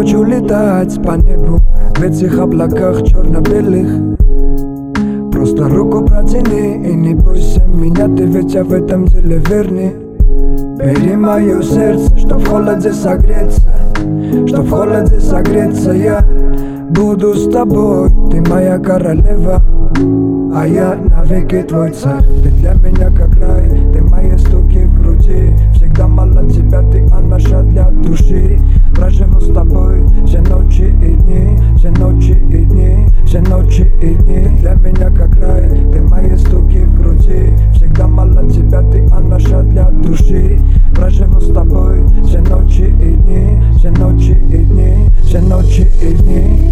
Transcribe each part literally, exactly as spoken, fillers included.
хочу летать по небу в этих облаках черно-белых. Просто руку протяни и не бойся меня, ты ведь я в этом деле верный. Бери мое сердце, чтоб в холоде согреться, чтоб в холоде согреться. Я буду с тобой, ты моя королева, а я навеки твой царь. Ты для меня как рай, ты мои стуки в груди. Всегда мало тебя, ты анаша для души. Проживу с тобой все ночи и дни, все ночи и дни, все ночи и дни. Ты для меня как рай, ты мои стуки в груди. Всегда мало тебя, ты анаша для души. Проживу с тобой все ночи и дни, все ночи и дни, все ночи и дни.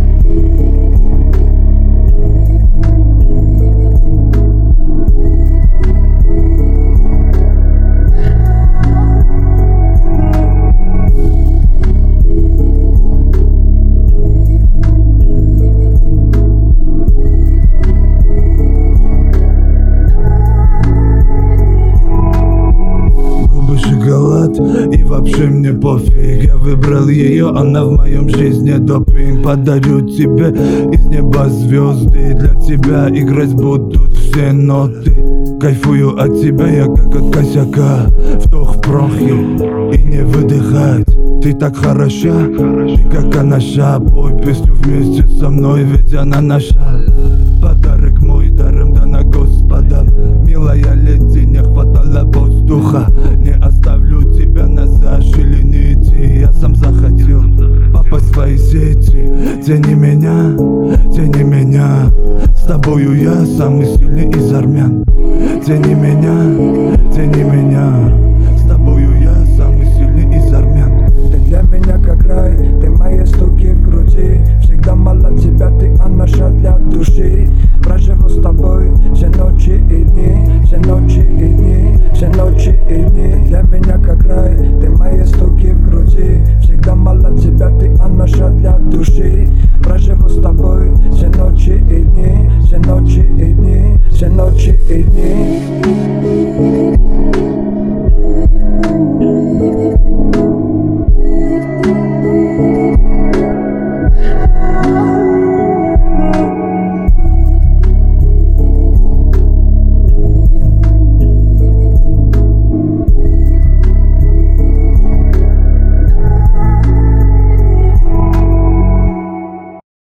И вообще мне пофиг, я выбрал ее, она в моем жизни допинг. Подарю тебе из неба звезды, для тебя играть будут все ноты. Кайфую от тебя, я как от косяка, вдох в прохе и не выдыхать. Ты так хороша, ты как анаша, пой песню вместе со мной, ведь она наша. Подарок мой даром дана Господом, милая леди, не хватало воздуха. Не оставлю тебя на зашелените, я сам захотел попасть в свои сети. Тяни меня, тяни меня, с тобою я самый сильный из армян. Тяни меня, тяни меня, с тобою я самый сильный из армян. Ты для меня как рай,